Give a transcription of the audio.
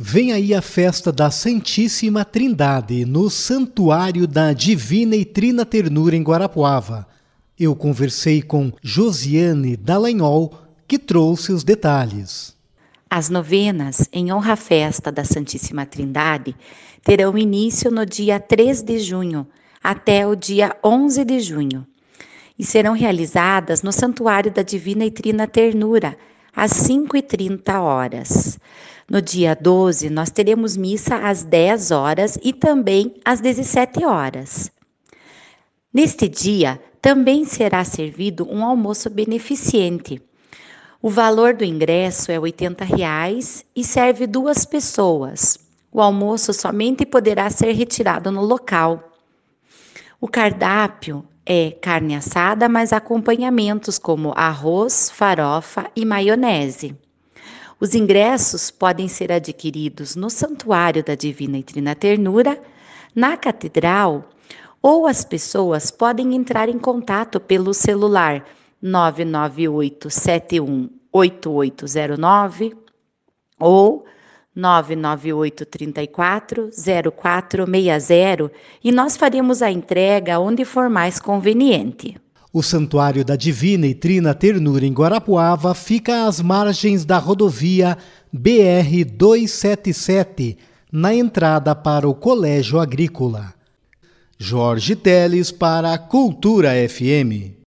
Vem aí a festa da Santíssima Trindade no Santuário da Divina e Trina Ternura em Guarapuava. Eu conversei com Josiane Dallagnol, que trouxe os detalhes. As novenas em honra à festa da Santíssima Trindade terão início no dia 3 de junho até o dia 11 de junho e serão realizadas no Santuário da Divina e Trina Ternura, às 5h30. No dia 12, nós teremos missa às 10 horas e também às 17 horas. Neste dia, também será servido um almoço beneficente. O valor do ingresso é R$ 80 e serve 2 pessoas. O almoço somente poderá ser retirado no local. O cardápio é carne assada, mais acompanhamentos como arroz, farofa e maionese. Os ingressos podem ser adquiridos no Santuário da Divina e Trina Ternura, na Catedral, ou as pessoas podem entrar em contato pelo celular 998718809 ou 998340460 e nós faremos a entrega onde for mais conveniente. O Santuário da Divina e Trina Ternura em Guarapuava fica às margens da rodovia BR-277, na entrada para o Colégio Agrícola. Jorge Teles para a Cultura FM.